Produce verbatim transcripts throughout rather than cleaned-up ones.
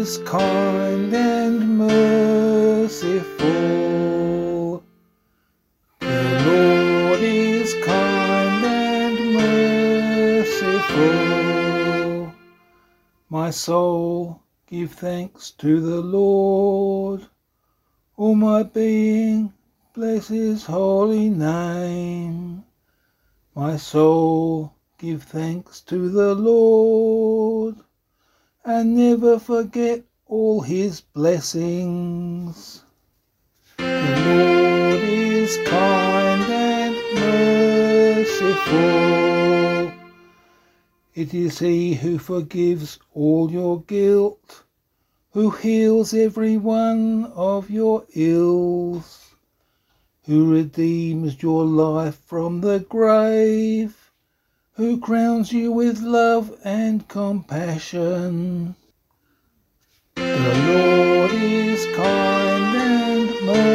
is kind and merciful. The Lord is kind and merciful. My soul, give thanks to the Lord. All my being, bless his holy name. My soul, give thanks to the Lord, and never forget all his blessings. The Lord is kind and merciful. It is he who forgives all your guilt, who heals every one of your ills, who redeems your life from the grave, who crowns you with love and compassion. The Lord is kind and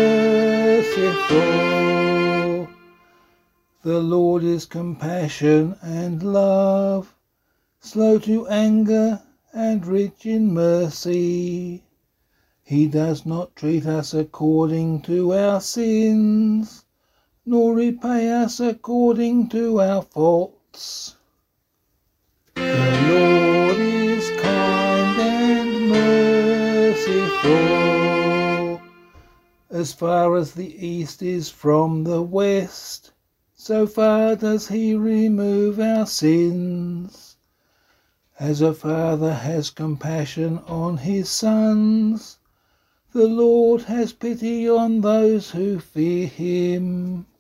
merciful. The Lord is compassion and love, slow to anger and rich in mercy. He does not treat us according to our sins, nor repay us according to our faults. The Lord is kind and merciful. As far as the east is from the west, so far does he remove our sins. As a father has compassion on his sons, the Lord has pity on those who fear him.